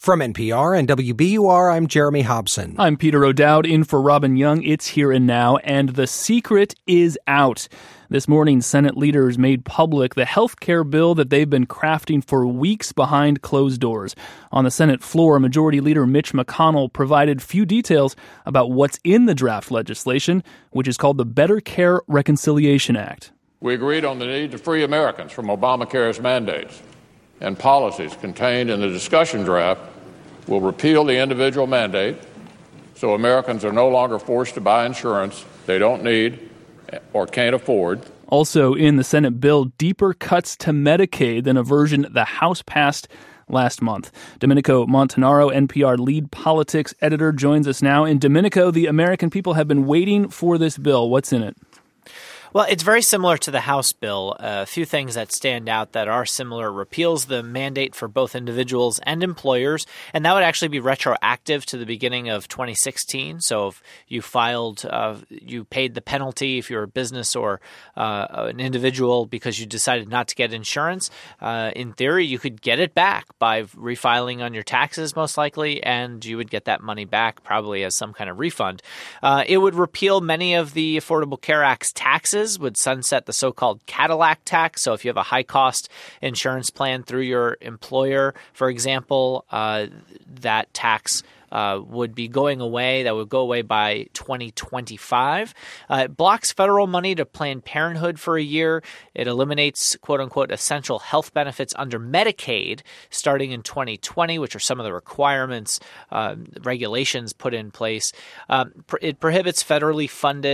From NPR and WBUR, I'm Jeremy Hobson. I'm Peter O'Dowd, in for Robin Young. It's Here and Now, and the secret is out. This morning, Senate leaders made public the health care bill that they've been crafting for weeks behind closed doors. On the Senate floor, Majority Leader Mitch McConnell provided few details about what's in the draft legislation, which is called the Better Care Reconciliation Act. We agreed on the need to free Americans from Obamacare's mandates, and policies contained in the discussion draft will repeal the individual mandate so Americans are no longer forced to buy insurance they don't need or can't afford. Also in the Senate bill, deeper cuts to Medicaid than a version the House passed last month. Domenico Montanaro, NPR lead politics editor, joins us now. And Domenico, the American people have been waiting for this bill. What's in it? Well, it's very similar to the House bill. A few things that stand out that are similar: repeals the mandate for both individuals and employers, and that would actually be retroactive to the beginning of 2016. So if you filed, you paid the penalty if you're a business or an individual because you decided not to get insurance, in theory, you could get it back by refiling on your taxes, most likely, and you would get that money back probably as some kind of refund. It would repeal many of the Affordable Care Act's taxes, would sunset the so-called Cadillac tax. So if you have a high-cost insurance plan through your employer, for example, that tax would be going away. That would go away by 2025. It blocks federal money to Planned Parenthood for a year. It eliminates, quote-unquote, essential health benefits under Medicaid starting in 2020, which are some of the requirements, regulations put in place. It prohibits federally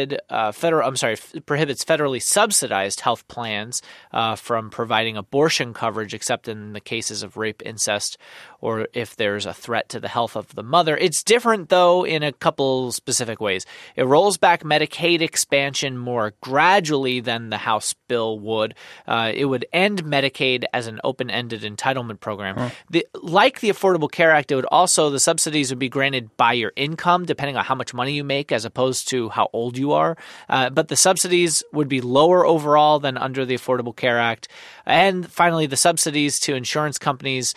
subsidized health plans from providing abortion coverage, except in the cases of rape, incest, or if there's a threat to the health of the mother. It's different, though, in a couple specific ways. It rolls back Medicaid expansion more gradually than the House bill would. It would end Medicaid as an open-ended entitlement program. Like the Affordable Care Act, the subsidies would be granted by your income, depending on how much money you make, as opposed to how old you are. But the subsidies would be lower overall than under the Affordable Care Act. And finally, the subsidies to insurance companies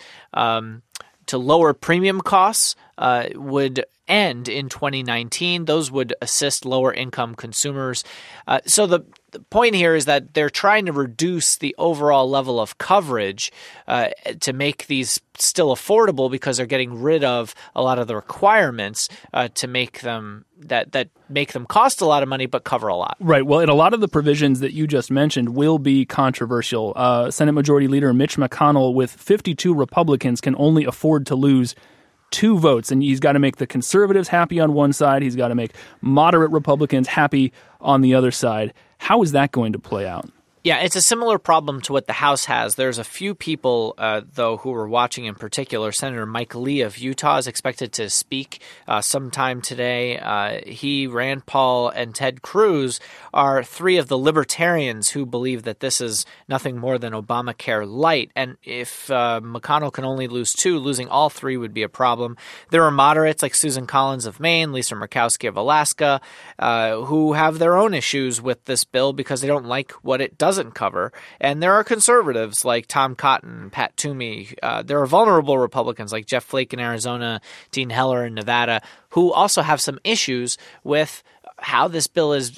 to lower premium costs would end in 2019. Those would assist lower income consumers. So the point here is that they're trying to reduce the overall level of coverage to make these still affordable, because they're getting rid of a lot of the requirements to make them that make them cost a lot of money but cover a lot. Right. Well, and a lot of the provisions that you just mentioned will be controversial. Senate Majority Leader Mitch McConnell, with 52 Republicans, can only afford to lose 2 votes, and he's got to make the conservatives happy on one side. He's got to make moderate Republicans happy on the other side. How is that going to play out? Yeah, it's a similar problem to what the House has. There's a few people, though, who are watching in particular. Senator Mike Lee of Utah is expected to speak sometime today. He, Rand Paul, and Ted Cruz are 3 of the libertarians who believe that this is nothing more than Obamacare light. And if McConnell can only lose 2, losing all 3 would be a problem. There are moderates like Susan Collins of Maine, Lisa Murkowski of Alaska, who have their own issues with this bill because they don't like what it doesn't cover. And there are conservatives like Tom Cotton, Pat Toomey. There are vulnerable Republicans like Jeff Flake in Arizona, Dean Heller in Nevada, who also have some issues with how this bill is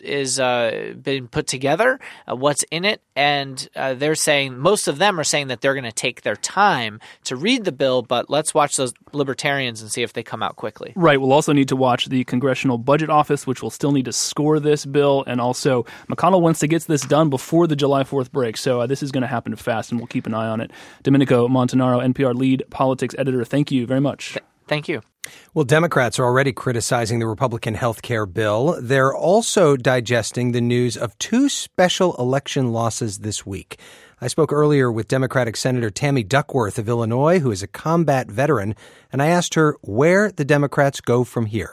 been put together, what's in it, and they're saying, most of them are saying that they're going to take their time to read the bill, but let's watch those libertarians and see if they come out quickly. Right. We'll also need to watch the Congressional Budget Office, which will still need to score this bill, and also McConnell wants to get this done before the July 4th break, so this is going to happen fast, and we'll keep an eye on it. Domenico Montanaro, NPR lead politics editor, thank you very much. Thank you. Well, Democrats are already criticizing the Republican health care bill. They're also digesting the news of 2 special election losses this week. I spoke earlier with Democratic Senator Tammy Duckworth of Illinois, who is a combat veteran, and I asked her where the Democrats go from here.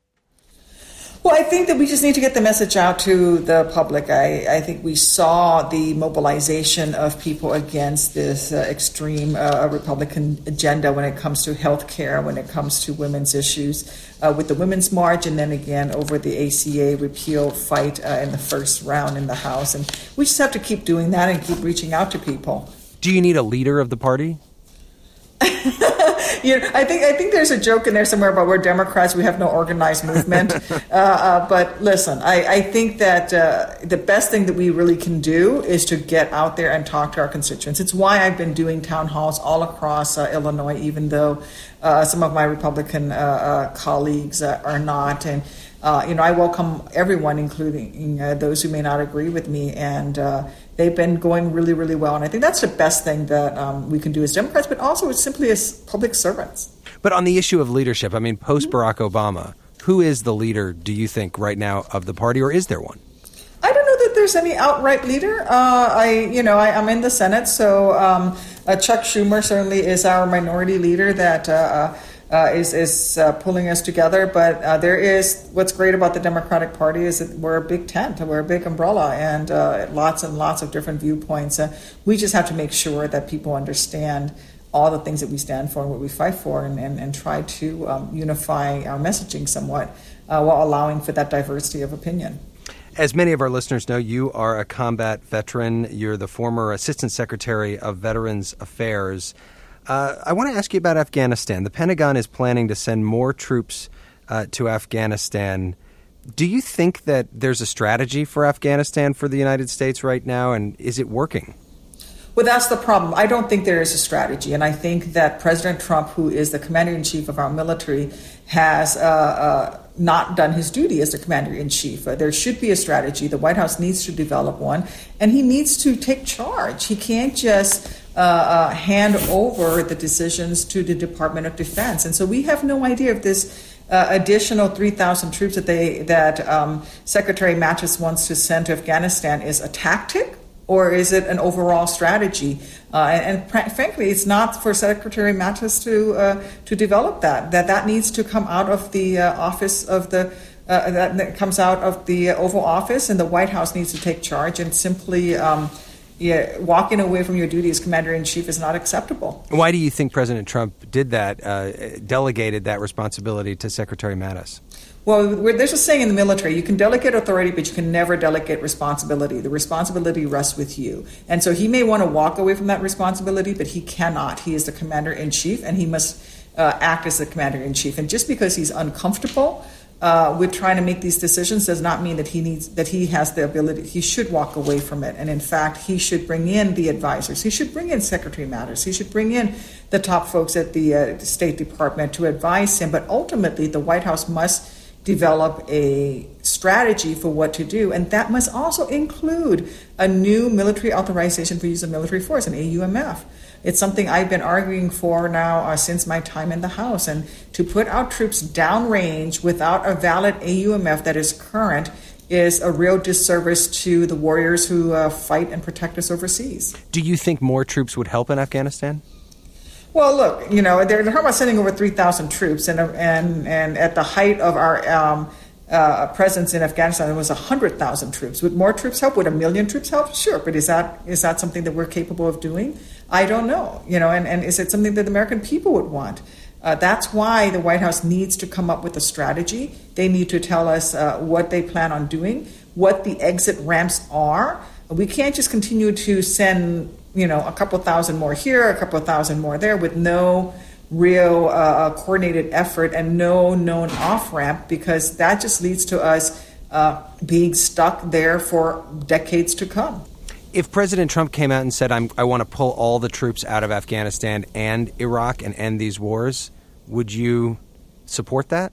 Well, I think that we just need to get the message out to the public. I think we saw the mobilization of people against this extreme Republican agenda when it comes to health care, when it comes to women's issues, with the Women's March, and then again over the ACA repeal fight in the first round in the House. And we just have to keep doing that and keep reaching out to people. Do you need a leader of the party? I think there's a joke in there somewhere about we're Democrats, we have no organized movement. But listen, I think that the best thing that we really can do is to get out there and talk to our constituents. It's why I've been doing town halls all across Illinois, even though some of my Republican colleagues are not. And I welcome everyone, including those who may not agree with me, and they've been going really, really well. And I think that's the best thing that we can do as Democrats, but also simply as public servants. But on the issue of leadership, I mean, post Barack Obama, who is the leader, do you think, right now of the party, or is there one? I don't know that there's any outright leader. I'm in the Senate, so Chuck Schumer certainly is our minority leader that is pulling us together. But there is, what's great about the Democratic Party is that we're a big tent, we're a big umbrella, and lots of different viewpoints. We just have to make sure that people understand all the things that we stand for and what we fight for, and try to unify our messaging somewhat while allowing for that diversity of opinion. As many of our listeners know, you are a combat veteran. You're the former Assistant Secretary of Veterans Affairs. I want to ask you about Afghanistan. The Pentagon is planning to send more troops to Afghanistan. Do you think that there's a strategy for Afghanistan for the United States right now, and is it working? Well, that's the problem. I don't think there is a strategy, and I think that President Trump, who is the commander-in-chief of our military, has not done his duty as the commander-in-chief. There should be a strategy. The White House needs to develop one, and he needs to take charge. He can't just hand over the decisions to the Department of Defense. And so we have no idea if this additional 3,000 troops that Secretary Mattis wants to send to Afghanistan is a tactic, or is it an overall strategy? And frankly, it's not for Secretary Mattis to develop that. That needs to come out of the office of that comes out of the Oval Office, and the White House needs to take charge. And simply walking away from your duty as Commander-in-Chief is not acceptable. Why do you think President Trump did that, delegated that responsibility to Secretary Mattis? Well, there's a saying in the military, you can delegate authority, but you can never delegate responsibility. The responsibility rests with you. And so he may want to walk away from that responsibility, but he cannot. He is the commander-in-chief, and he must act as the commander-in-chief. And just because he's uncomfortable with trying to make these decisions does not mean that he has the ability. He should walk away from it. And in fact, he should bring in the advisors. He should bring in Secretary Mattis. He should bring in the top folks at the State Department to advise him. But ultimately, the White House must develop a strategy for what to do, and that must also include a new military authorization for use of military force, an AUMF. It's something I've been arguing for now since my time in the House, and to put our troops downrange without a valid AUMF that is current is a real disservice to the warriors who fight and protect us overseas. Do you think more troops would help in Afghanistan? Well, look, they're talking about sending over 3,000 troops, and at the height of our presence in Afghanistan, there was 100,000 troops. Would more troops help? Would 1 million troops help? Sure, but is that something that we're capable of doing? I don't know. And is it something that the American people would want? That's why the White House needs to come up with a strategy. They need to tell us what they plan on doing, what the exit ramps are. We can't just continue to send a couple thousand more here, a couple thousand more there, with no real coordinated effort and no known off-ramp, because that just leads to us being stuck there for decades to come. If President Trump came out and said, I want to pull all the troops out of Afghanistan and Iraq and end these wars, would you support that?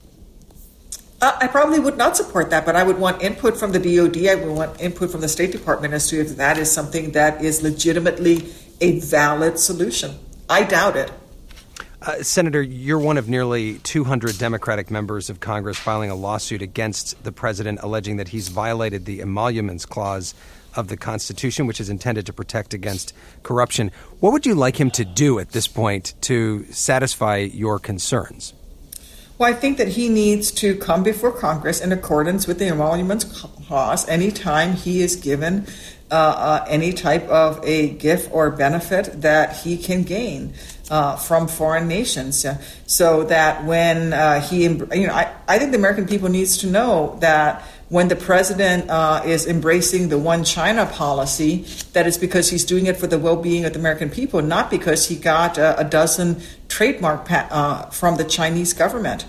I probably would not support that, but I would want input from the DOD. I would want input from the State Department as to if that is something that is legitimately a valid solution. I doubt it. Senator, you're one of nearly 200 Democratic members of Congress filing a lawsuit against the president, alleging that he's violated the emoluments clause of the Constitution, which is intended to protect against corruption. What would you like him to do at this point to satisfy your concerns? Well, I think that he needs to come before Congress in accordance with the emoluments clause anytime he is given any type of a gift or benefit that he can gain from foreign nations, so that when I think the American people needs to know that when the president is embracing the one China policy, that is because he's doing it for the well-being of the American people, not because he got a dozen trademark from the Chinese government.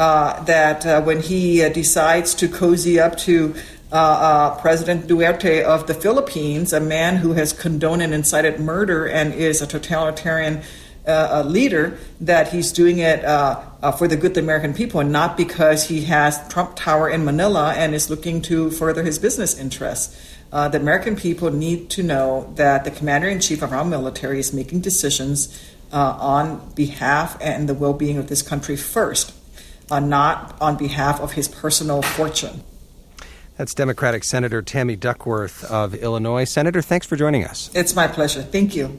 That when he decides to cozy up to President Duterte of the Philippines, a man who has condoned and incited murder and is a totalitarian leader, that he's doing it for the good of the American people, and not because he has Trump Tower in Manila and is looking to further his business interests. The American people need to know that the commander-in-chief of our military is making decisions on behalf and the well-being of this country first, not on behalf of his personal fortune. That's Democratic Senator Tammy Duckworth of Illinois. Senator, thanks for joining us. It's my pleasure. Thank you.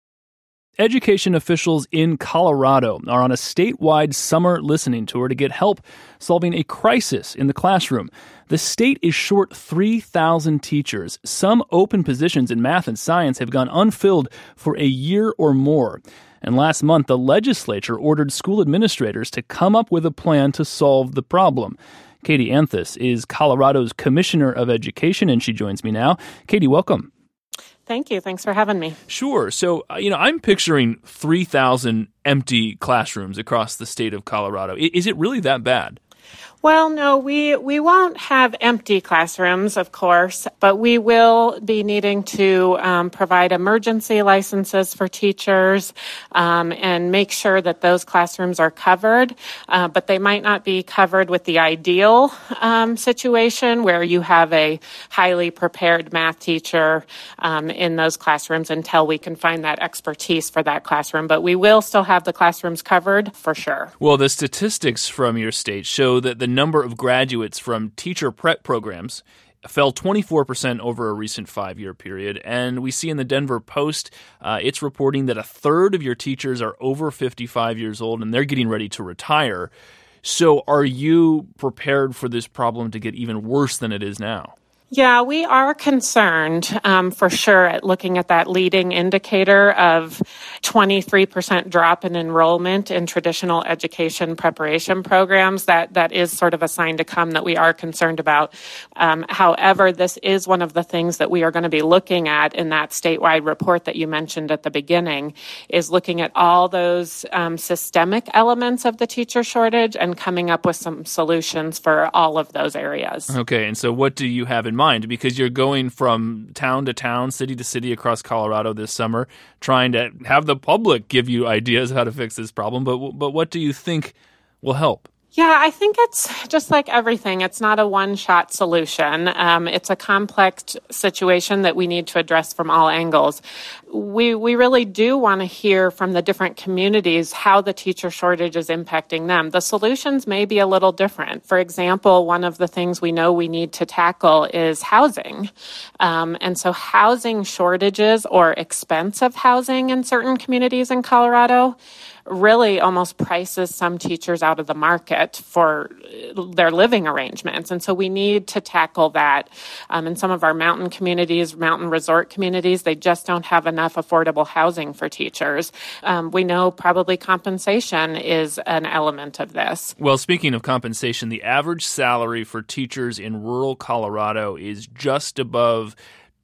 Education officials in Colorado are on a statewide summer listening tour to get help solving a crisis in the classroom. The state is short 3,000 teachers. Some open positions in math and science have gone unfilled for a year or more. And last month, the legislature ordered school administrators to come up with a plan to solve the problem. Katie Anthus is Colorado's Commissioner of Education, and she joins me now. Katie, welcome. Thank you. Thanks for having me. Sure. So, I'm picturing 3,000 empty classrooms across the state of Colorado. Is it really that bad? Well, no, we won't have empty classrooms, of course, but we will be needing to provide emergency licenses for teachers and make sure that those classrooms are covered. But they might not be covered with the ideal situation where you have a highly prepared math teacher in those classrooms until we can find that expertise for that classroom. But we will still have the classrooms covered for sure. Well, the statistics from your state show that the number of graduates from teacher prep programs fell 24% over a recent 5-year period. And we see in the Denver Post, it's reporting that a third of your teachers are over 55 years old and they're getting ready to retire. So are you prepared for this problem to get even worse than it is now? Yeah, we are concerned for sure at looking at that leading indicator of 23% drop in enrollment in traditional education preparation programs. That is sort of a sign to come that we are concerned about. However, this is one of the things that we are going to be looking at in that statewide report that you mentioned at the beginning, is looking at all those systemic elements of the teacher shortage and coming up with some solutions for all of those areas. Okay, and so what do you have in mind? Because you're going from town to town, city to city across Colorado this summer, trying to have the public give you ideas how to fix this problem. But what do you think will help? Yeah, I think it's just like everything. It's not a one-shot solution. It's a complex situation that we need to address from all angles. We really do want to hear from the different communities how the teacher shortage is impacting them. The solutions may be a little different. For example, one of the things we know we need to tackle is housing. And so housing shortages or expensive housing in certain communities in Colorado really almost prices some teachers out of the market for their living arrangements. And so we need to tackle that. In some of our mountain communities, mountain resort communities, they just don't have enough affordable housing for teachers. We know probably compensation is an element of this. Well, speaking of compensation, the average salary for teachers in rural Colorado is just above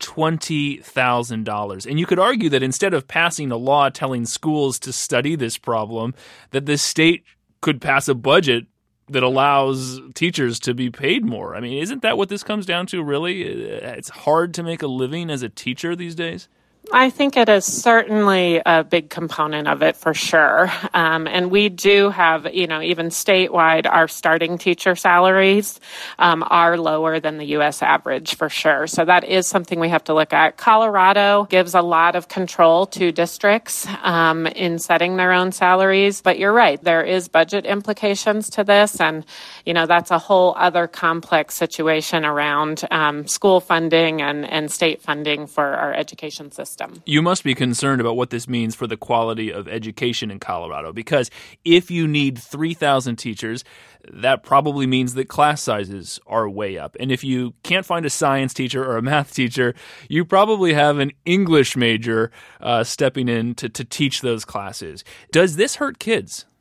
$20,000. And you could argue that instead of passing a law telling schools to study this problem, that the state could pass a budget that allows teachers to be paid more. I mean, isn't that what this comes down to, really? It's hard to make a living as a teacher these days? I think it is certainly a big component of it for sure. And we do have, even statewide, our starting teacher salaries are lower than the U.S. average for sure. So that is something we have to look at. Colorado gives a lot of control to districts in setting their own salaries. But you're right, there is budget implications to this. And, that's a whole other complex situation around school funding and state funding for our education system. You must be concerned about what this means for the quality of education in Colorado, because if you need 3,000 teachers, that probably means that class sizes are way up. And if you can't find a science teacher or a math teacher, you probably have an English major stepping in to teach those classes. Does this hurt kids?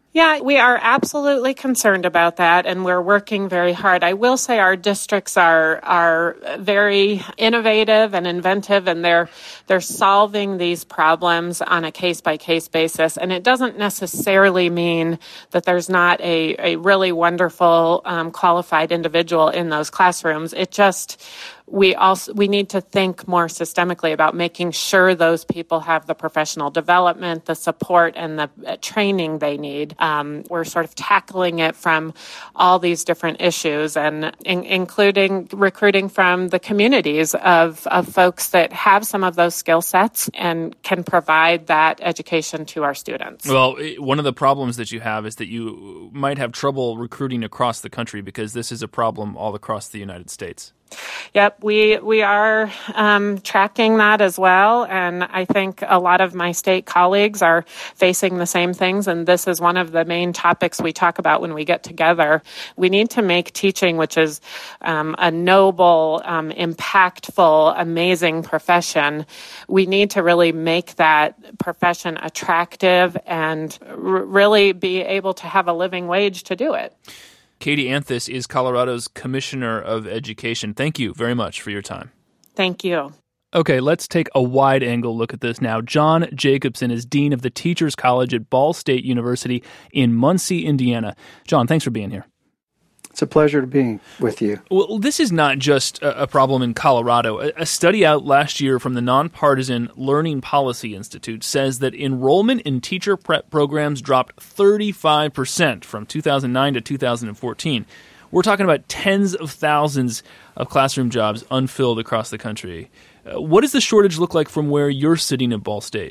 Yeah, we are absolutely concerned about that, and we're working very hard. I will say our districts are very innovative and inventive, and they're solving these problems on a case-by-case basis. And it doesn't necessarily mean that there's not a really wonderful, qualified individual in those classrooms. It just we need to think more systemically about making sure those people have the professional development, the support, and the training they need. We're sort of tackling it from all these different issues, and including recruiting from the communities of folks that have some of those skill sets and can provide that education to our students. Well, one of the problems that you have is that you might have trouble recruiting across the country because this is a problem all across the United States. Yep, we are tracking that as well, and I think a lot of my state colleagues are facing the same things, and this is one of the main topics we talk about when we get together. We need to make teaching, which is a noble, impactful, amazing profession, we need to really make that profession attractive and really be able to have a living wage to do it. Katie Anthus is Colorado's Commissioner of Education. Thank you very much for your time. Thank you. Okay, let's take a wide-angle look at this now. John Jacobson is Dean of the Teachers College at Ball State University in Muncie, Indiana. John, thanks for being here. It's a pleasure to be with you. Well, this is not just a problem in Colorado. A study out last year from the nonpartisan Learning Policy Institute says that enrollment in teacher prep programs dropped 35% from 2009 to 2014. We're talking about tens of thousands of classroom jobs unfilled across the country. What does the shortage look like from where you're sitting at Ball State?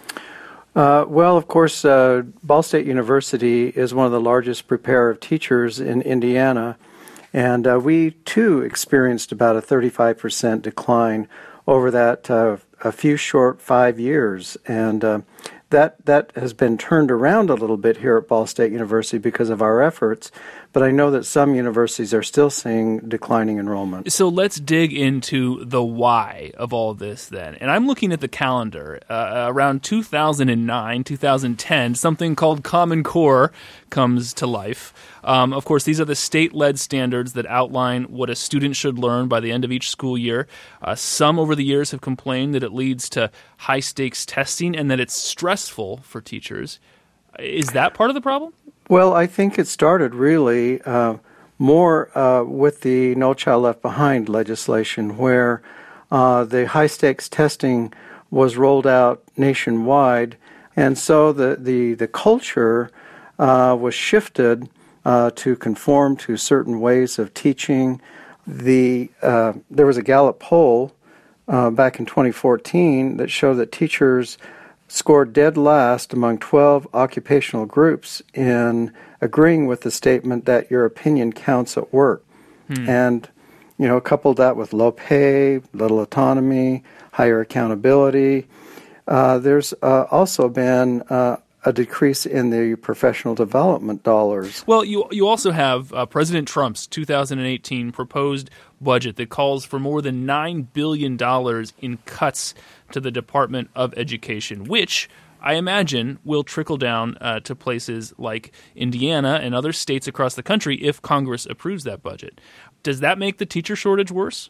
Well, of course, Ball State University is one of the largest preparer of teachers in Indiana, and we, too, experienced about a 35% decline over that a few short 5 years, and that has been turned around a little bit here at Ball State University because of our efforts, but I know that some universities are still seeing declining enrollment. So let's dig into the why of all this then. And I'm looking at the calendar. Around 2009, 2010, something called Common Core comes to life. Of course, these are the state-led standards that outline what a student should learn by the end of each school year. Some over the years have complained that it leads to high-stakes testing and that it's stressful for teachers. Is that part of the problem? Well, I think it started really more with the No Child Left Behind legislation, where the high-stakes testing was rolled out nationwide, and so the culture was shifted to conform to certain ways of teaching. There was a Gallup poll back in 2014 that showed that teachers scored dead last among 12 occupational groups in agreeing with the statement that your opinion counts at work. And, coupled that with low pay, little autonomy, higher accountability. There's also been a decrease in the professional development dollars. Well, you also have President Trump's 2018 proposed budget that calls for more than $9 billion in cuts to the Department of Education, which I imagine will trickle down to places like Indiana and other states across the country if Congress approves that budget. Does that make the teacher shortage worse?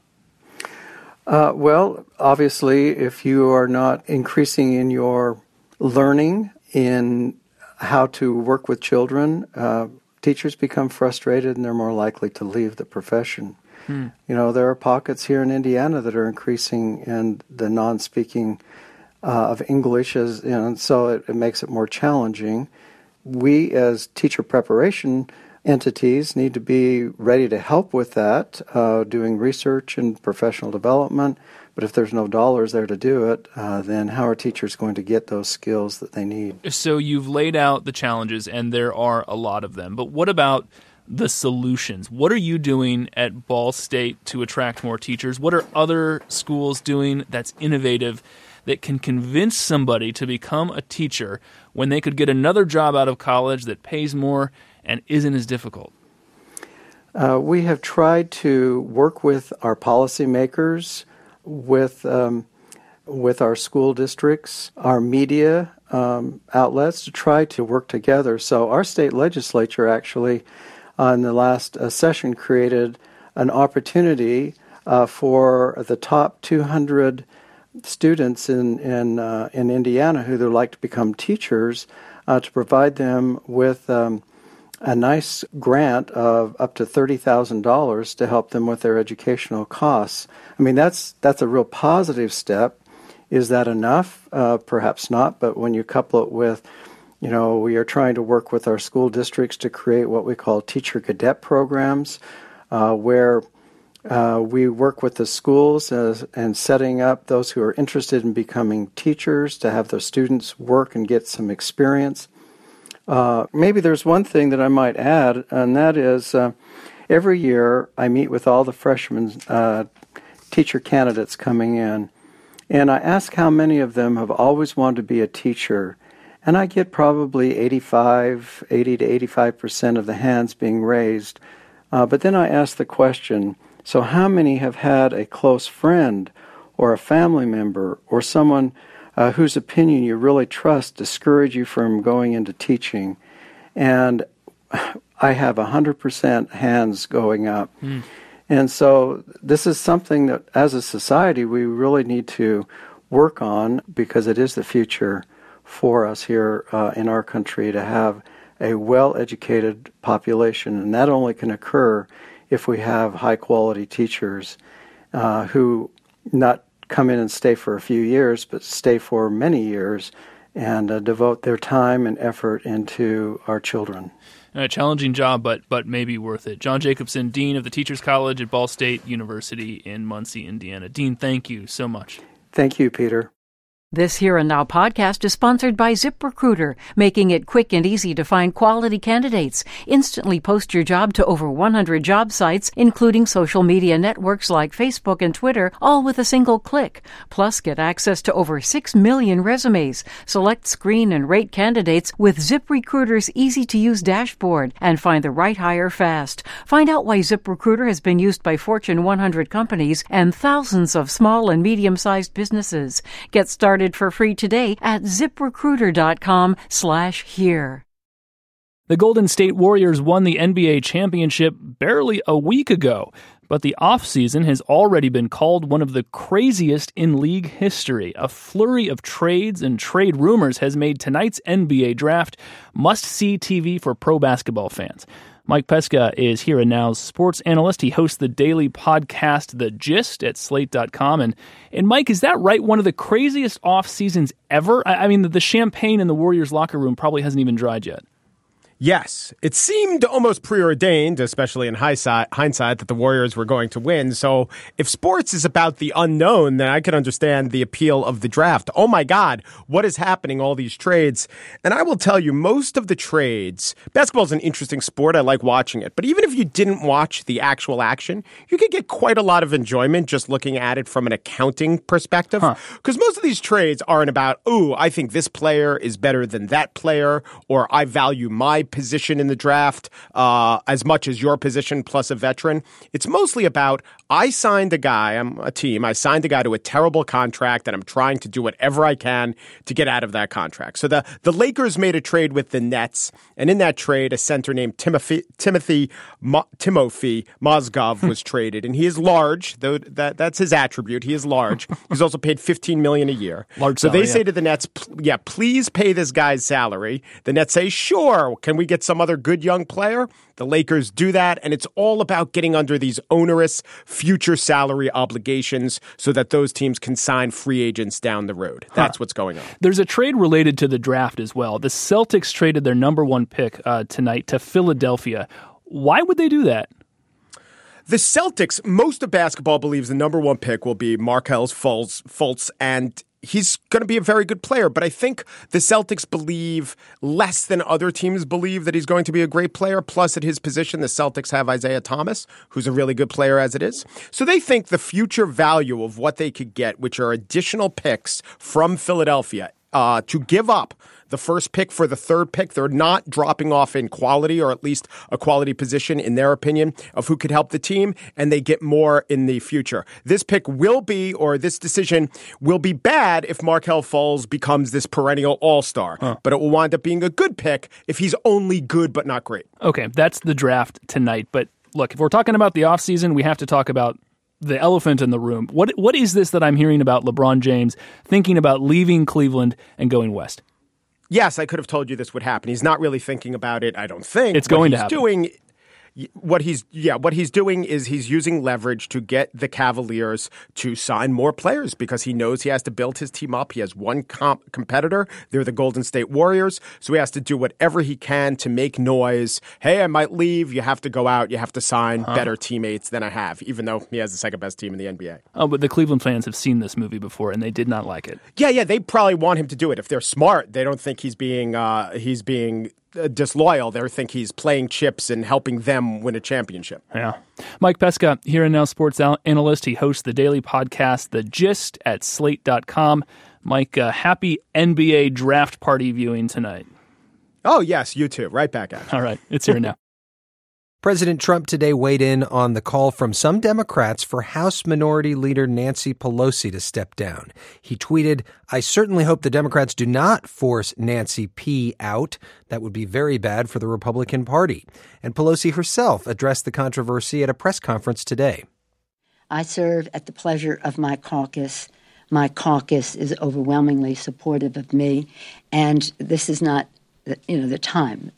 Well, obviously, if you are not increasing in your learning in how to work with children, teachers become frustrated and they're more likely to leave the profession. There are pockets here in Indiana that are increasing in the non-speaking of English, so it makes it more challenging. We, as teacher preparation entities, need to be ready to help with that, doing research and professional development. But if there's no dollars there to do it, then how are teachers going to get those skills that they need? So you've laid out the challenges, and there are a lot of them. But what about the solutions? What are you doing at Ball State to attract more teachers? What are other schools doing that's innovative that can convince somebody to become a teacher when they could get another job out of college that pays more and isn't as difficult? We have tried to work with our policymakers with with our school districts, our media outlets to try to work together. So our state legislature actually, in the last session, created an opportunity for the top 200 students in Indiana who would like to become teachers to provide them with a nice grant of up to $30,000 to help them with their educational costs. I mean, that's a real positive step. Is that enough? Perhaps not, but when you couple it with, we are trying to work with our school districts to create what we call teacher cadet programs, where we work with the schools and setting up those who are interested in becoming teachers to have those students work and get some experience. Maybe there's one thing that I might add, and that is every year I meet with all the freshman teacher candidates coming in, and I ask how many of them have always wanted to be a teacher. And I get probably 80 to 85% of the hands being raised. But then I ask the question, so how many have had a close friend or a family member or someone whose opinion you really trust discourage you from going into teaching? And I have 100% hands going up. And so this is something that, as a society, we really need to work on because it is the future for us here in our country to have a well-educated population. And that only can occur if we have high-quality teachers who not come in and stay for a few years, but stay for many years and devote their time and effort into our children. A challenging job, but maybe worth it. John Jacobson, Dean of the Teachers College at Ball State University in Muncie, Indiana. Dean, thank you so much. Thank you, Peter. This Here and Now podcast is sponsored by ZipRecruiter, making it quick and easy to find quality candidates. Instantly post your job to over 100 job sites, including social media networks like Facebook and Twitter, all with a single click. Plus, get access to over 6 million resumes. Select, screen, and rate candidates with ZipRecruiter's easy-to-use dashboard and find the right hire fast. Find out why ZipRecruiter has been used by Fortune 100 companies and thousands of small and medium-sized businesses. Get started for free today at ZipRecruiter.com/here. The Golden State Warriors won the NBA championship barely a week ago, but the offseason has already been called one of the craziest in league history. A flurry of trades and trade rumors has made tonight's NBA draft must-see TV for pro basketball fans. Mike Pesca is Here and Now's sports analyst. He hosts the daily podcast, The Gist, at Slate.com. And Mike, is that right? One of the craziest off seasons ever? I mean, the champagne in the Warriors locker room probably hasn't even dried yet. Yes, it seemed almost preordained, especially in hindsight, that the Warriors were going to win. So if sports is about the unknown, then I can understand the appeal of the draft. Oh my God, what is happening? All these trades. And I will tell you, most of the trades, basketball is an interesting sport. I like watching it. But even if you didn't watch the actual action, you could get quite a lot of enjoyment just looking at it from an accounting perspective. Because most of these trades aren't about, ooh, I think this player is better than that player, or I value my position in the draft as much as your position plus a veteran. It's mostly about, I signed a guy, I signed a guy to a terrible contract and I'm trying to do whatever I can to get out of that contract. So the Lakers made a trade with the Nets, and in that trade, a center named Timothy Mozgov was traded, and he is large, though that's his attribute. He is large. He's also paid $15 million a year. Large so salary, they say to the Nets, please pay this guy's salary. The Nets say, sure, can we get some other good young player? The Lakers do that, and it's all about getting under these onerous future salary obligations so that those teams can sign free agents down the road. That's what's going on. There's a trade related to the draft as well. The Celtics traded their number one pick tonight to Philadelphia. Why would they do that? The Celtics, most of basketball believes the number one pick will be Markelle Fultz, and he's going to be a very good player, but I think the Celtics believe less than other teams believe that he's going to be a great player. Plus, at his position, the Celtics have Isaiah Thomas, who's a really good player as it is. So they think the future value of what they could get, which are additional picks from Philadelphia, to give up the first pick for the third pick. They're not dropping off in quality, or at least a quality position in their opinion of who could help the team, and they get more in the future. This pick will be, or this decision will be bad if Markelle Fultz becomes this perennial all-star, but it will wind up being a good pick if he's only good but not great. Okay, that's the draft tonight, but look, if we're talking about the offseason, we have to talk about the elephant in the room. What is this that I'm hearing about LeBron James thinking about leaving Cleveland and going west? Yes, I could have told you this would happen. He's not really thinking about it, I don't think. It's going to happen. What he's doing is he's using leverage to get the Cavaliers to sign more players because he knows he has to build his team up. He has one competitor. They're the Golden State Warriors. So he has to do whatever he can to make noise. Hey, I might leave. You have to go out. You have to sign better teammates than I have, even though he has the second best team in the NBA. Oh, but the Cleveland fans have seen this movie before, and they did not like it. Yeah, they probably want him to do it. If they're smart, they don't think he's being disloyal. They think he's playing chips and helping them win a championship. Yeah. Mike Pesca, Here and Now sports analyst. He hosts the daily podcast, The Gist, at Slate.com. Mike, happy NBA draft party viewing tonight. Oh, yes, you too. Right back at it. All right, it's here now. President Trump today weighed in on the call from some Democrats for House Minority Leader Nancy Pelosi to step down. He tweeted, "I certainly hope the Democrats do not force Nancy P. out. That would be very bad for the Republican Party." And Pelosi herself addressed the controversy at a press conference today. I serve at the pleasure of my caucus. My caucus is overwhelmingly supportive of me, and this is not, the time.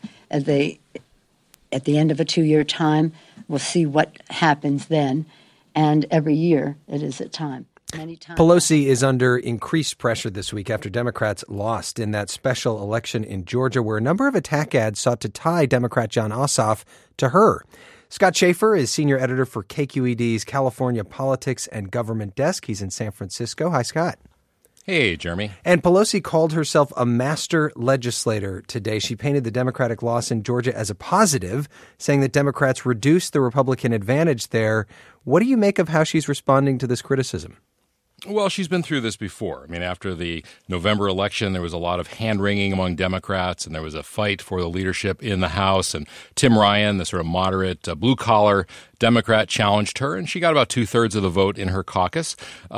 At the end of a 2-year time, we'll see what happens then. And every year, it is a time. Pelosi is under increased pressure this week after Democrats lost in that special election in Georgia, where a number of attack ads sought to tie Democrat Jon Ossoff to her. Scott Schaefer is senior editor for KQED's California Politics and Government Desk. He's in San Francisco. Hi, Scott. Hey, Jeremy. And Pelosi called herself a master legislator today. She painted the Democratic loss in Georgia as a positive, saying that Democrats reduced the Republican advantage there. What do you make of how she's responding to this criticism? Well, she's been through this before. I mean, after the November election, there was a lot of hand-wringing among Democrats, and there was a fight for the leadership in the House. And Tim Ryan, the sort of moderate blue-collar Democrat, challenged her, and she got about 2/3 of the vote in her caucus.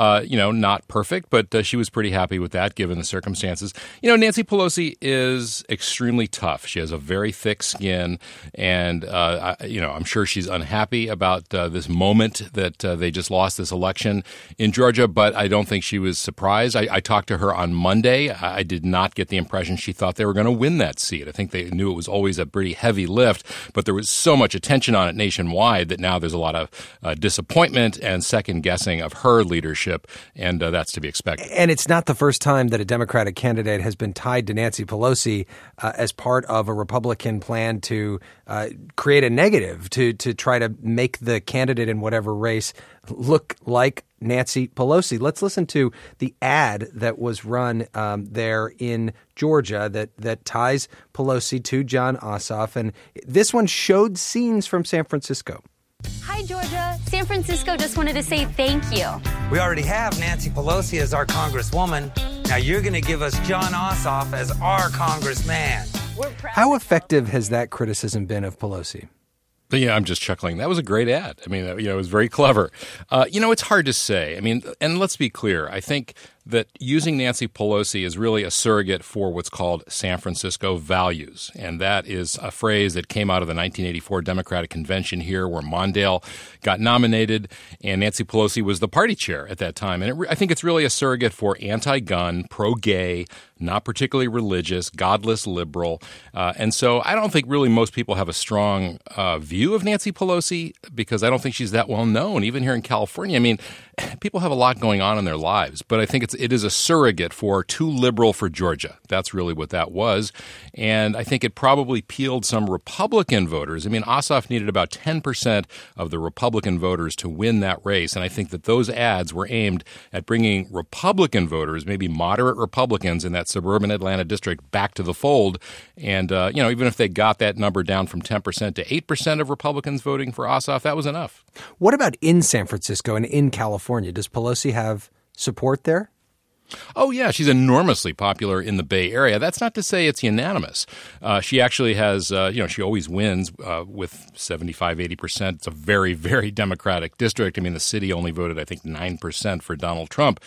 Not perfect, but she was pretty happy with that, given the circumstances. Nancy Pelosi is extremely tough. She has a very thick skin, and I'm sure she's unhappy about this moment that they just lost this election in Georgia, but I don't think she was surprised. I talked to her on Monday. I did not get the impression she thought they were going to win that seat. I think they knew it was always a pretty heavy lift, but there was so much attention on it nationwide that now there's a lot of disappointment and second-guessing of her leadership, and that's to be expected. And it's not the first time that a Democratic candidate has been tied to Nancy Pelosi as part of a Republican plan to create a negative, to try to make the candidate in whatever race look like Nancy Pelosi. Let's listen to the ad that was run there in Georgia that ties Pelosi to Jon Ossoff. And this one showed scenes from San Francisco. Hi, Georgia. San Francisco just wanted to say thank you. We already have Nancy Pelosi as our congresswoman. Now you're going to give us Jon Ossoff as our congressman. How effective has that criticism been of Pelosi? Yeah, I'm just chuckling. That was a great ad. I mean, it was very clever. It's hard to say. I mean, and let's be clear. I think that using Nancy Pelosi is really a surrogate for what's called San Francisco values. And that is a phrase that came out of the 1984 Democratic Convention here, where Mondale got nominated and Nancy Pelosi was the party chair at that time. And I think it's really a surrogate for anti-gun, pro-gay, not particularly religious, godless liberal. And so I don't think really most people have a strong view of Nancy Pelosi because I don't think she's that well known, even here in California. I mean, people have a lot going on in their lives, but I think it is a surrogate for too liberal for Georgia. That's really what that was. And I think it probably peeled some Republican voters. I mean, Ossoff needed about 10% of the Republican voters to win that race. And I think that those ads were aimed at bringing Republican voters, maybe moderate Republicans in that suburban Atlanta district, back to the fold. And, even if they got that number down from 10% to 8% of Republicans voting for Ossoff, that was enough. What about in San Francisco and in California? Does Pelosi have support there? Oh, yeah. She's enormously popular in the Bay Area. That's not to say it's unanimous. She actually has, she always wins with 75, 80%. It's a very, very Democratic district. I mean, the city only voted, I think, 9% for Donald Trump.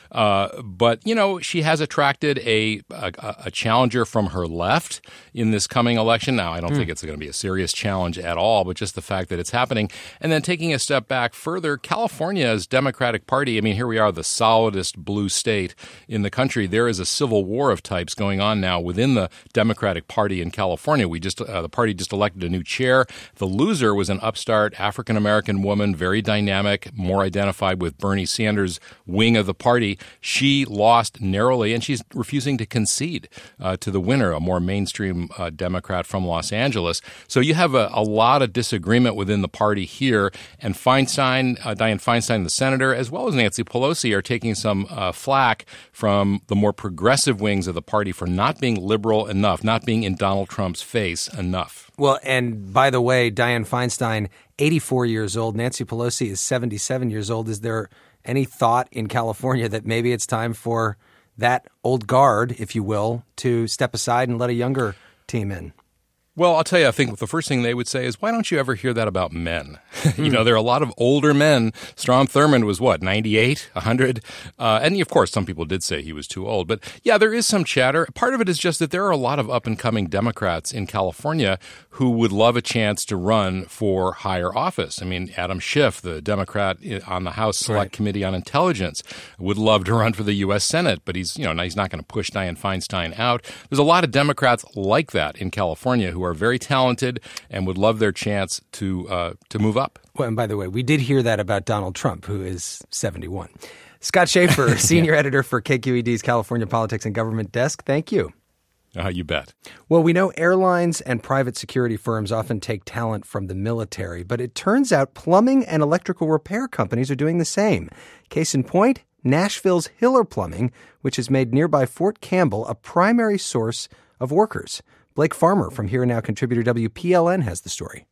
But, she has attracted a challenger from her left in this coming election. Now, I don't think it's going to be a serious challenge at all, but just the fact that it's happening. And then taking a step back further, California's Democratic Party, I mean, here we are, the solidest blue state in the country. There is a civil war of types going on now within the Democratic Party in California. The party just elected a new chair. The loser was an upstart African-American woman, very dynamic, more identified with Bernie Sanders' wing of the party. She lost narrowly, and she's refusing to concede to the winner, a more mainstream Democrat from Los Angeles. So you have a lot of disagreement within the party here, and Dianne Feinstein, the senator, as well as Nancy Pelosi, are taking some flack from the more progressive wings of the party for not being liberal enough, not being in Donald Trump's face enough. Well, and by the way, Dianne Feinstein, 84 years old. Nancy Pelosi is 77 years old. Is there any thought in California that maybe it's time for that old guard, if you will, to step aside and let a younger team in? Well, I'll tell you, I think the first thing they would say is, why don't you ever hear that about men? There are a lot of older men. Strom Thurmond was 98, 100? And of course, some people did say he was too old. But yeah, there is some chatter. Part of it is just that there are a lot of up-and-coming Democrats in California who would love a chance to run for higher office. I mean, Adam Schiff, the Democrat on the House Select Committee on Intelligence, would love to run for the U.S. Senate, but he's not going to push Dianne Feinstein out. There's a lot of Democrats like that in California who are very talented and would love their chance to move up. Well, and by the way, we did hear that about Donald Trump, who is 71. Scott Schaefer, senior editor for KQED's California Politics and Government Desk. Thank you. You bet. Well, we know airlines and private security firms often take talent from the military, but it turns out plumbing and electrical repair companies are doing the same. Case in point, Nashville's Hiller Plumbing, which has made nearby Fort Campbell a primary source of workers. Blake Farmer from Here and Now contributor WPLN has the story.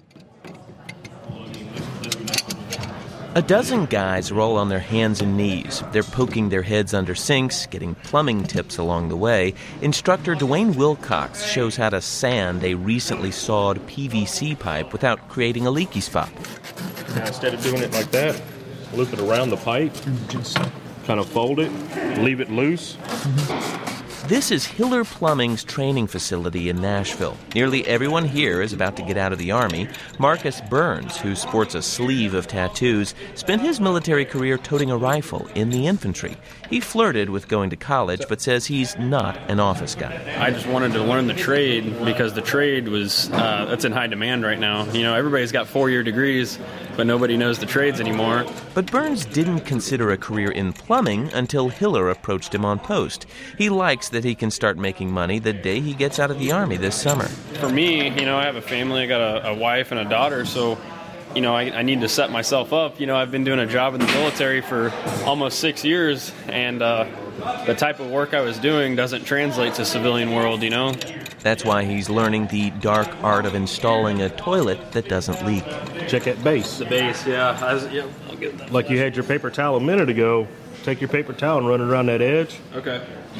A dozen guys roll on their hands and knees. They're poking their heads under sinks, getting plumbing tips along the way. Instructor Dwayne Wilcox shows how to sand a recently sawed PVC pipe without creating a leaky spot. Now, instead of doing it like that, loop it around the pipe, just kind of fold it, leave it loose. This is Hiller Plumbing's training facility in Nashville. Nearly everyone here is about to get out of the Army. Marcus Burns, who sports a sleeve of tattoos, spent his military career toting a rifle in the infantry. He flirted with going to college, but says he's not an office guy. I just wanted to learn the trade because the trade was that's in high demand right now. Everybody's got 4-year degrees, but nobody knows the trades anymore. But Burns didn't consider a career in plumbing until Hiller approached him on post. He likes that he can start making money the day he gets out of the Army this summer. For me, I have a family. I got a wife and a daughter, so I need to set myself up. I've been doing a job in the military for almost 6 years, and the type of work I was doing doesn't translate to civilian world, That's why he's learning the dark art of installing a toilet that doesn't leak. Check that base. The base, yeah. I'll get that. Like you had your paper towel a minute ago. Take your paper towel and run it around that edge. Okay.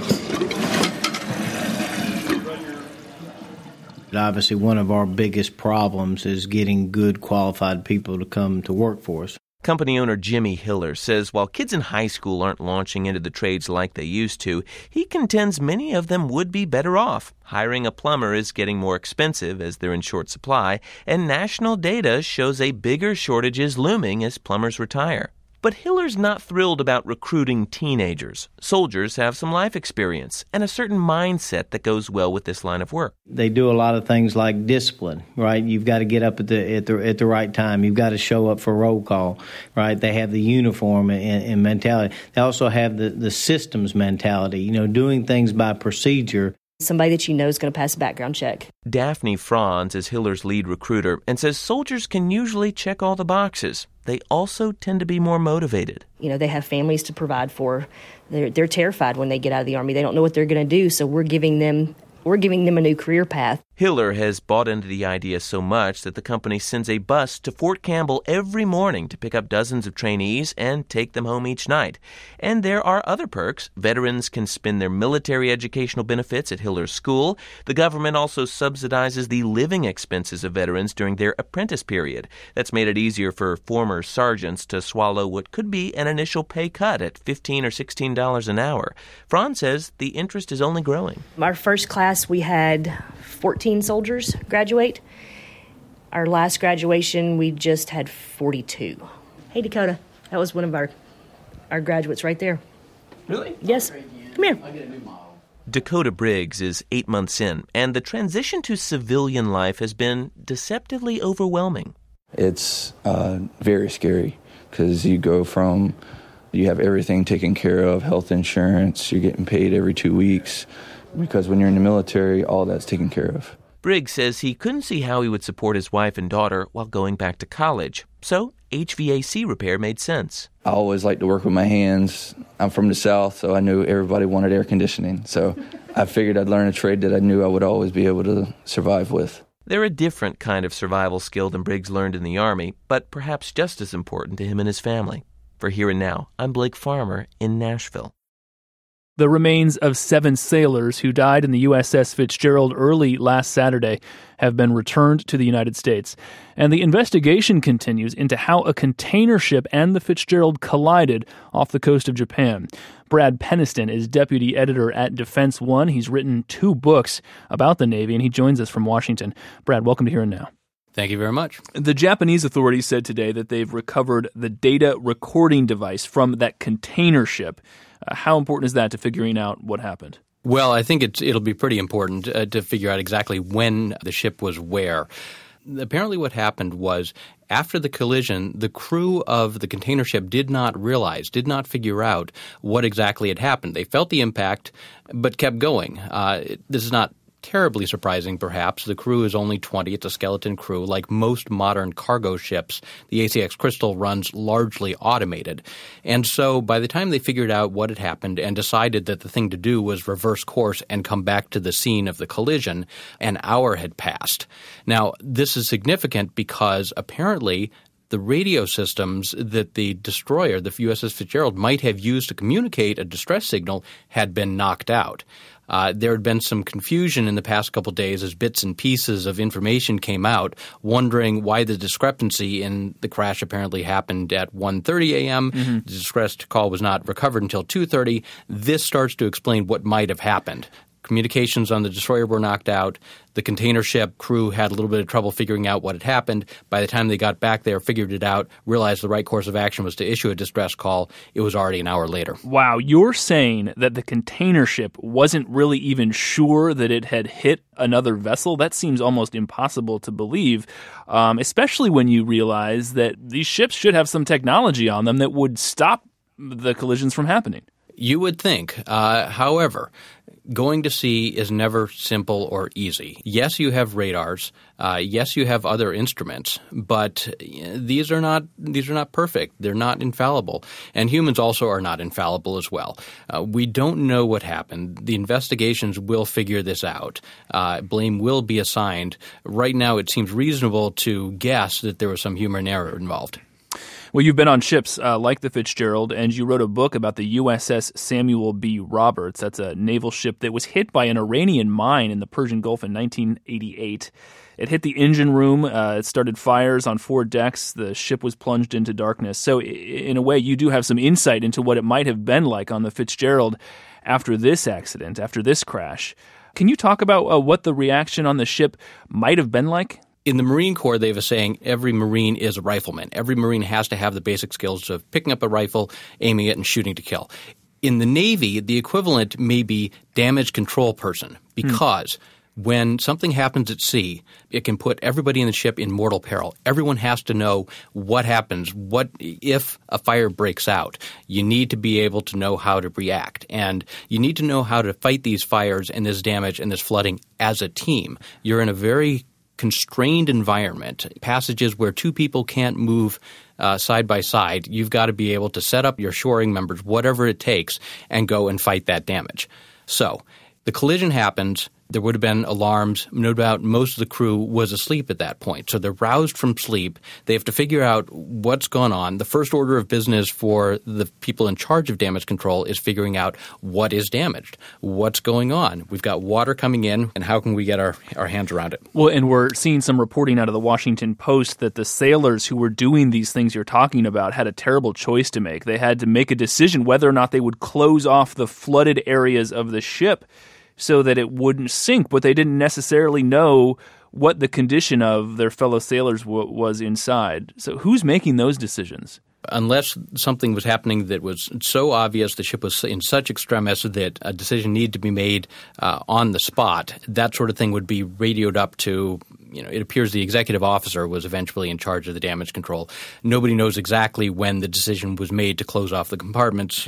Obviously, one of our biggest problems is getting good, qualified people to come to work for us. Company owner Jimmy Hiller says while kids in high school aren't launching into the trades like they used to, he contends many of them would be better off. Hiring a plumber is getting more expensive as they're in short supply, and national data shows a bigger shortage is looming as plumbers retire. But Hiller's not thrilled about recruiting teenagers. Soldiers have some life experience and a certain mindset that goes well with this line of work. They do a lot of things like discipline, right? You've got to get up at the right time. You've got to show up for roll call, right? They have the uniform and mentality. They also have the systems mentality, doing things by procedure. Somebody that is going to pass a background check. Daphne Franz is Hiller's lead recruiter and says soldiers can usually check all the boxes. They also tend to be more motivated. They have families to provide for. They're terrified when they get out of the Army. They don't know what they're going to do, so we're giving them a new career path. Hiller has bought into the idea so much that the company sends a bus to Fort Campbell every morning to pick up dozens of trainees and take them home each night. And there are other perks. Veterans can spend their military educational benefits at Hiller's school. The government also subsidizes the living expenses of veterans during their apprentice period. That's made it easier for former sergeants to swallow what could be an initial pay cut at $15 or $16 an hour. Franz says the interest is only growing. Our first class, we had 14 soldiers graduate. Our last graduation, we just had 42. Hey, Dakota, that was one of our graduates right there. Really? Yes. Come here. Dakota Briggs is 8 months in, and the transition to civilian life has been deceptively overwhelming. It's very scary because you go from, you have everything taken care of, health insurance, you're getting paid every 2 weeks, because when you're in the military, all that's taken care of. Briggs says he couldn't see how he would support his wife and daughter while going back to college. So HVAC repair made sense. I always like to work with my hands. I'm from the South, so I knew everybody wanted air conditioning. So I figured I'd learn a trade that I knew I would always be able to survive with. They're a different kind of survival skill than Briggs learned in the Army, but perhaps just as important to him and his family. For Here and Now, I'm Blake Farmer in Nashville. The remains of 7 sailors who died in the USS Fitzgerald early last Saturday have been returned to the United States. And the investigation continues into how a container ship and the Fitzgerald collided off the coast of Japan. Brad Peniston is deputy editor at Defense One. He's written 2 books about the Navy, and he joins us from Washington. Brad, welcome to Here and Now. Thank you very much. The Japanese authorities said today that they've recovered the data recording device from that container ship. How important is that to figuring out what happened? Well, I think it'll be pretty important to figure out exactly when the ship was where. Apparently what happened was after the collision, the crew of the container ship did not figure out what exactly had happened. They felt the impact but kept going. This is not terribly surprising, perhaps. The crew is only 20. It's a skeleton crew. Like most modern cargo ships, the ACX Crystal runs largely automated. And so by the time they figured out what had happened and decided that the thing to do was reverse course and come back to the scene of the collision, an hour had passed. Now, this is significant because apparently the radio systems that the destroyer, the USS Fitzgerald, might have used to communicate a distress signal had been knocked out. There had been some confusion in the past couple of days as bits and pieces of information came out, wondering why the discrepancy in the crash apparently happened at 1:30 a.m. Mm-hmm. The distress call was not recovered until 2:30. This starts to explain what might have happened. Communications on the destroyer were knocked out. The container ship crew had a little bit of trouble figuring out what had happened. By the time they got back there, figured it out, realized the right course of action was to issue a distress call. It was already an hour later. Wow, you're saying that the container ship wasn't really even sure that it had hit another vessel? That seems almost impossible to believe, especially when you realize that these ships should have some technology on them that would stop the collisions from happening. You would think. However, going to sea is never simple or easy. Yes, you have radars. Yes, you have other instruments, but these are not perfect. They're not infallible, and humans also are not infallible as well. We don't know what happened. The investigations will figure this out. Blame will be assigned. Right now, it seems reasonable to guess that there was some human error involved. Well, you've been on ships like the Fitzgerald, and you wrote a book about the USS Samuel B. Roberts. That's a naval ship that was hit by an Iranian mine in the Persian Gulf in 1988. It hit the engine room. It started fires on 4 decks. The ship was plunged into darkness. So in a way, you do have some insight into what it might have been like on the Fitzgerald after this accident, after this crash. Can you talk about what the reaction on the ship might have been like? In the Marine Corps, they have a saying, every Marine is a rifleman. Every Marine has to have the basic skills of picking up a rifle, aiming it, and shooting to kill. In the Navy, the equivalent may be damage control person because when something happens at sea, it can put everybody in the ship in mortal peril. Everyone has to know what happens. What if a fire breaks out? You need to be able to know how to react, and you need to know how to fight these fires and this damage and this flooding as a team. You're in a very constrained environment, passages where 2 people can't move side by side. You've got to be able to set up your shoring members, whatever it takes, and go and fight that damage. So the collision happens. There would have been alarms. No doubt most of the crew was asleep at that point. So they're roused from sleep. They have to figure out what's gone on. The first order of business for the people in charge of damage control is figuring out what is damaged, what's going on. We've got water coming in, and how can we get our hands around it? Well, and we're seeing some reporting out of the Washington Post that the sailors who were doing these things you're talking about had a terrible choice to make. They had to make a decision whether or not they would close off the flooded areas of the ship so that it wouldn't sink, but they didn't necessarily know what the condition of their fellow sailors was inside. So who's making those decisions? Unless something was happening that was so obvious, the ship was in such extremis that a decision needed to be made on the spot, that sort of thing would be radioed up to, it appears the executive officer was eventually in charge of the damage control. Nobody knows exactly when the decision was made to close off the compartments.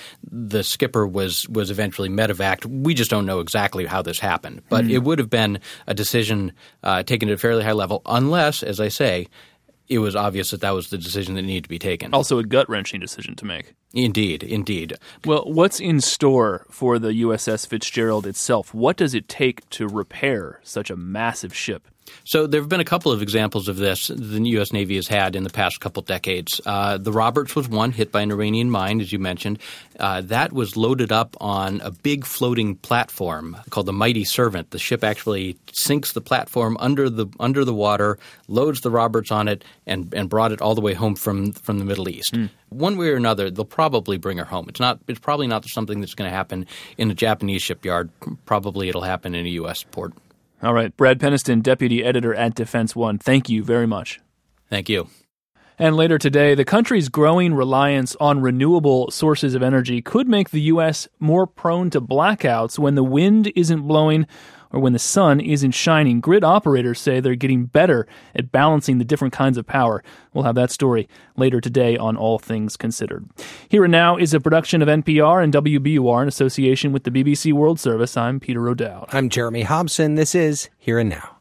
The skipper was eventually medevaced. We just don't know exactly how this happened. But it would have been a decision taken at a fairly high level unless, as I say, it was obvious that was the decision that needed to be taken. Also a gut-wrenching decision to make. Indeed. Well, what's in store for the USS Fitzgerald itself? What does it take to repair such a massive ship? So there have been a couple of examples of this the U.S. Navy has had in the past couple decades. The Roberts was one, hit by an Iranian mine, as you mentioned. That was loaded up on a big floating platform called the Mighty Servant. The ship actually sinks the platform under the water, loads the Roberts on it, and brought it all the way home from the Middle East. One way or another, they'll probably bring her home. It's probably not something that's going to happen in a Japanese shipyard. Probably it'll happen in a U.S. port. All right. Brad Penniston, deputy editor at Defense One. Thank you very much. Thank you. And later today, the country's growing reliance on renewable sources of energy could make the U.S. more prone to blackouts when the wind isn't blowing or when the sun isn't shining. Grid operators say they're getting better at balancing the different kinds of power. We'll have that story later today on All Things Considered. Here and Now is a production of NPR and WBUR in association with the BBC World Service. I'm Peter O'Dowd. I'm Jeremy Hobson. This is Here and Now.